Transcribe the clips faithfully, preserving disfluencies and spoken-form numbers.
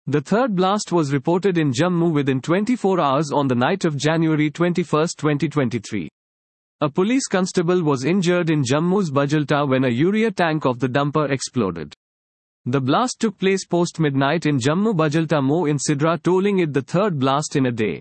The third blast was reported in Jammu within twenty-four hours on the night of January twenty-first, twenty twenty-three. A police constable was injured in Jammu's Bajalta when a urea tank of the dumper exploded. The blast took place post-midnight in Jammu Bajalta Mo in Sidra, tolling it the third blast in a day.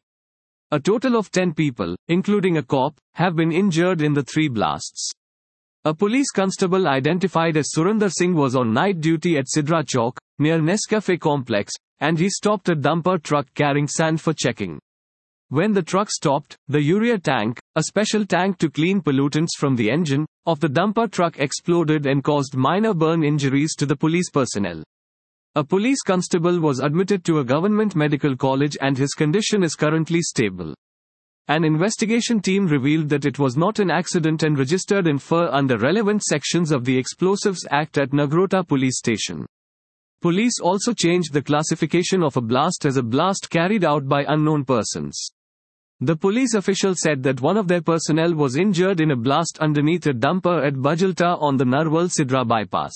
A total of ten people, including a cop, have been injured in the three blasts. A police constable identified as Surinder Singh was on night duty at Sidra Chowk, near Nescafe complex, and he stopped a dumper truck carrying sand for checking. When the truck stopped, the urea tank, a special tank to clean pollutants from the engine, of the dumper truck exploded and caused minor burn injuries to the police personnel. A police constable was admitted to a government medical college and his condition is currently stable. An investigation team revealed that it was not an accident and registered in F I R under relevant sections of the Explosives Act at Nagrota police station. Police also changed the classification of a blast as a blast carried out by unknown persons. The police official said that one of their personnel was injured in a blast underneath a dumper at Bajalta on the Narwal-Sidra bypass.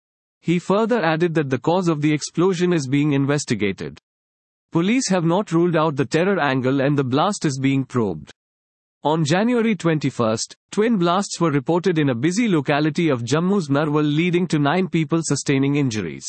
He further added that the cause of the explosion is being investigated. Police have not ruled out the terror angle and the blast is being probed. On January twenty-first, twin blasts were reported in a busy locality of Jammu's Narwal, leading to nine people sustaining injuries.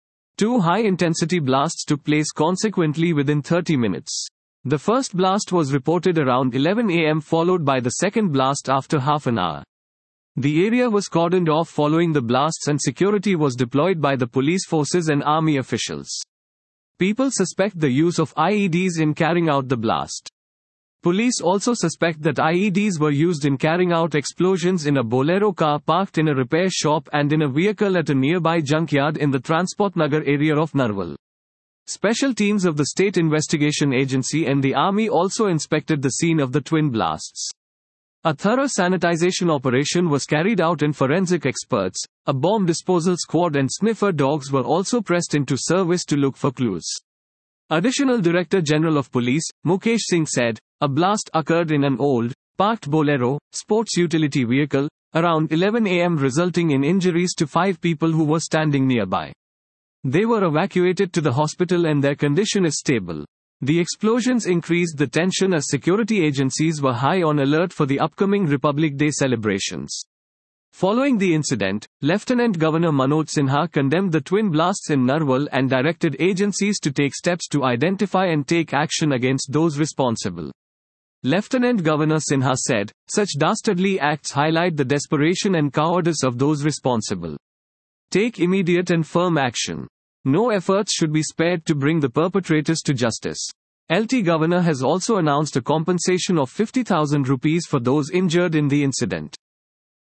Two high-intensity blasts took place consequently within thirty minutes. The first blast was reported around eleven a m followed by the second blast after half an hour. The area was cordoned off following the blasts and security was deployed by the police forces and army officials. People suspect the use of I E Ds in carrying out the blast. Police also suspect that I E Ds were used in carrying out explosions in a Bolero car parked in a repair shop and in a vehicle at a nearby junkyard in the Transport Nagar area of Narwal. Special teams of the State Investigation Agency and the Army also inspected the scene of the twin blasts. A thorough sanitization operation was carried out and forensic experts, a bomb disposal squad and sniffer dogs were also pressed into service to look for clues. Additional Director General of Police, Mukesh Singh said, a blast occurred in an old, parked Bolero, sports utility vehicle, around eleven a m resulting in injuries to five people who were standing nearby. They were evacuated to the hospital and their condition is stable. The explosions increased the tension as security agencies were high on alert for the upcoming Republic Day celebrations. Following the incident, Lieutenant Governor Manoj Sinha condemned the twin blasts in Narwal and directed agencies to take steps to identify and take action against those responsible. Lieutenant Governor Sinha said, such dastardly acts highlight the desperation and cowardice of those responsible. Take immediate and firm action. No efforts should be spared to bring the perpetrators to justice. Lieutenant Governor has also announced a compensation of fifty thousand rupees for those injured in the incident.